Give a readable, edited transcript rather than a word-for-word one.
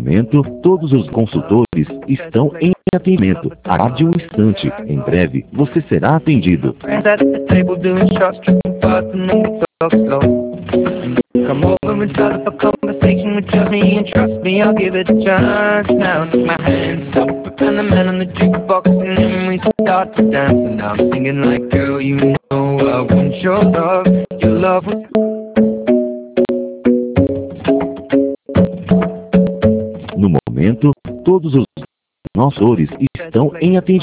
momento, todos os consultores estão em atendimento. Aguarde um instante. Em breve, você será atendido. Come over and start up a conversation with just me, and trust me, I'll give it a chance. Now take my hands up and the man on the jukebox, and then we start to dance. And now I'm singing like, girl, you know I want your love. Your love was... No momento, todos os nossos estão em atendimento.